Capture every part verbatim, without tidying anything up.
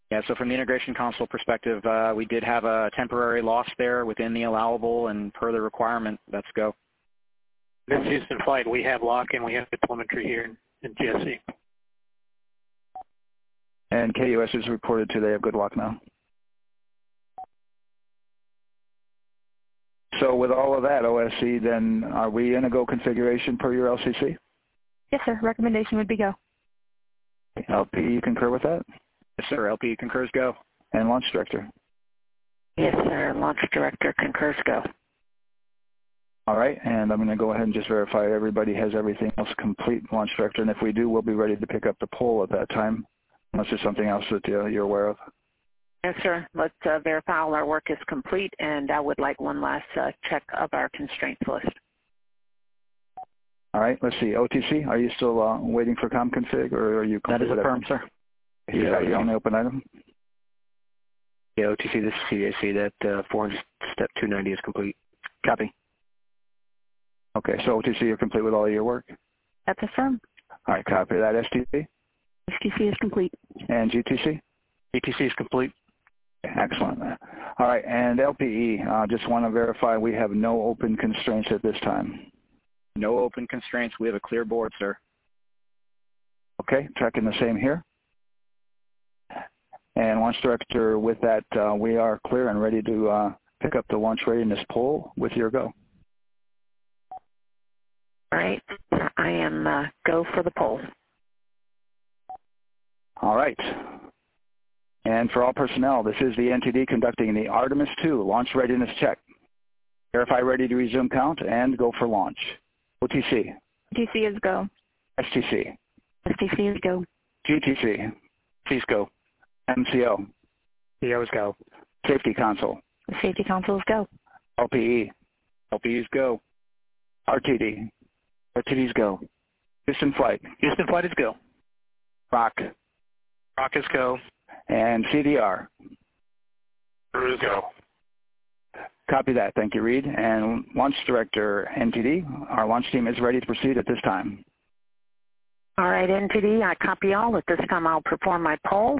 Yeah, so from the integration console perspective, uh, we did have a temporary loss there within the allowable, and per the requirement, let's go. This is Houston Flight. We have lock and we have telemetry here in, in G S C. And K U S is reported to they have good lock now. So with all of that, O S C, then are we in a go configuration per your L C C? Yes, sir. Recommendation would be go. L P, you concur with that? Yes, sir. L P concurs go. And Launch Director? Yes, sir. Launch Director concurs go. All right, and I'm going to go ahead and just verify everybody has everything else complete, Launch Director, and if we do, we'll be ready to pick up the poll at that time, unless there's something else that uh, you're aware of. Yes, sir. Let's uh, verify all our work is complete, and I would like one last uh, check of our constraints list. All right, let's see. O T C, are you still uh, waiting for ComConfig, or are you? That is a firm, sir. Is yeah, that your only open item? Yeah, O T C, this is C A C. That uh, four hundred step two ninety is complete. Copy. Okay, so O T C, you're complete with all of your work? That's a firm. All right, copy that. S T C? S T C is complete. And G T C? G T C is complete. Excellent. All right, and L P E, uh, just want to verify we have no open constraints at this time. No open constraints. We have a clear board, sir. Okay, checking the same here. And Launch Director, with that, uh, we are clear and ready to uh, pick up the launch readiness poll with your go. All right, I am uh, go for the poll. All right. And for all personnel, this is the N T D conducting the Artemis two launch readiness check. Verify ready to resume count and go for launch. O T C. O T C is go. S T C. S T C is go. G T C. Please go. M C O. C Os go. Safety Console. The Safety Console is go. L P E. L P Es go. R T D. R T Ds go. Houston Flight. Houston Flight is go. Rock. Rock is go. And C D R. Crew is go. Copy that. Thank you, Reed. And Launch Director, N T D, our launch team is ready to proceed at this time. All right, N T D, I copy all. At this time, I'll perform my poll.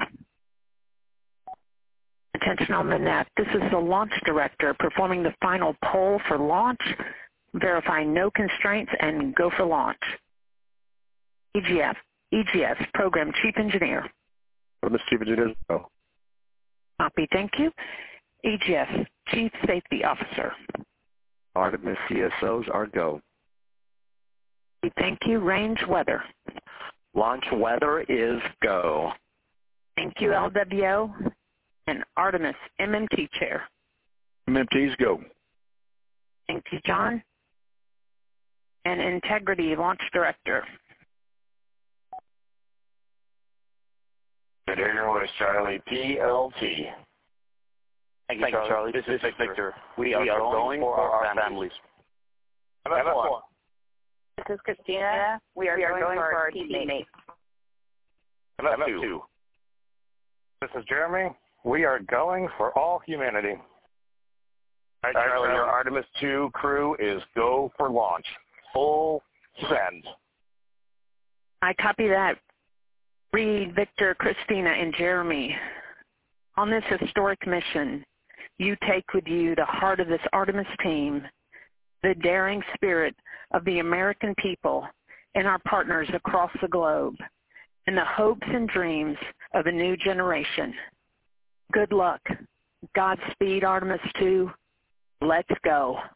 Attention on the net. This is the Launch Director performing the final poll for launch. Verify no constraints and go for launch. E G F, E G S, Program Chief Engineer. Artemis Chief Engineer, go. Copy, thank you. E G S, Chief Safety Officer. Artemis C S Os are go. Thank you. Range weather. Launch weather is go. Thank you, L W O. And Artemis M M T Chair. M M Ts go. Thank you, John. And Integrity Launch Director. Good Air West Charlie P L T. Thank you, Charlie. Charlie. This, this is Victor. Victor. We, are we are going, going for our families. families. M F one. This is Christina. We are, we are going, going for our teammates. M F two. This is Jeremy. We are going for all humanity. All right, Charlie, your Artemis two crew is go for launch. Full send. I copy that. Reed, Victor, Christina, and Jeremy. On this historic mission, you take with you the heart of this Artemis team, the daring spirit of the American people and our partners across the globe, and the hopes and dreams of a new generation. Good luck. Godspeed, Artemis two. Let's go.